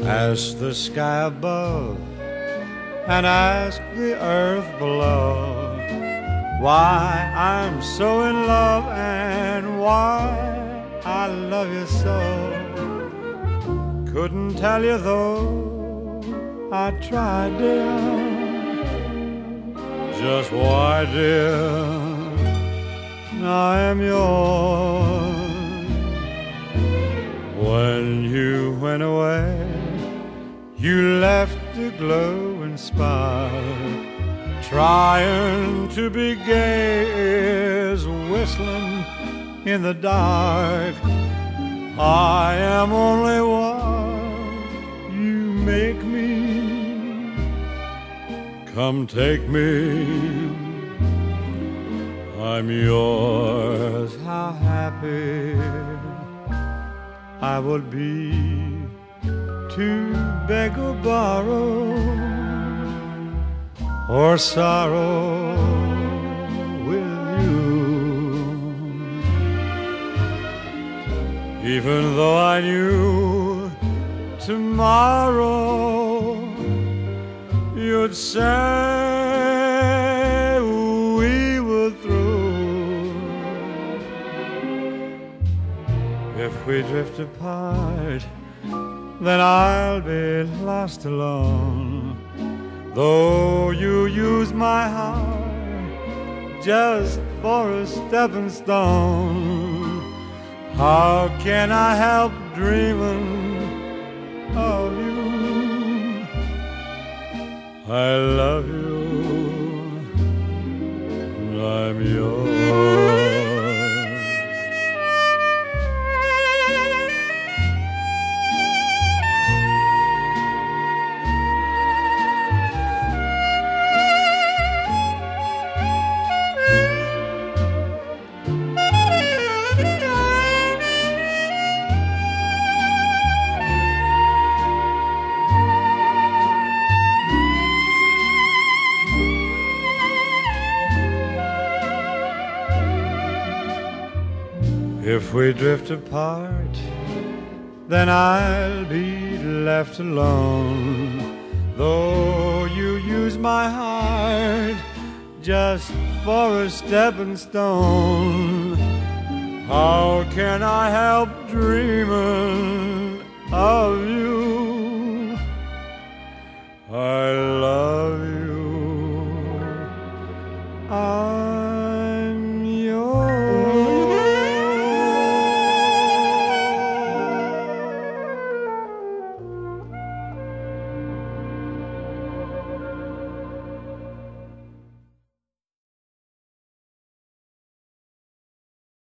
Ask the sky above and ask the earth below why I'm so in love and why I love you so. Couldn't tell you though I tried, dear. Just why, dear, I am yours. When you went away, you left a glowing spark. Trying to be gay is whistling in the dark. I am only what you make me. Come take me, I'm yours. How happy I would be to beg or borrow or sorrow with you. Even though I knew tomorrow you'd say we were through. If we drift apart, then I'll be lost alone. Though you use my heart just for a stepping stone, how can I help dreaming of you? I love you, and I'm yours. If we drift apart, then I'll be left alone. Though you use my heart just for a stepping stone, how can I help dreaming of you? I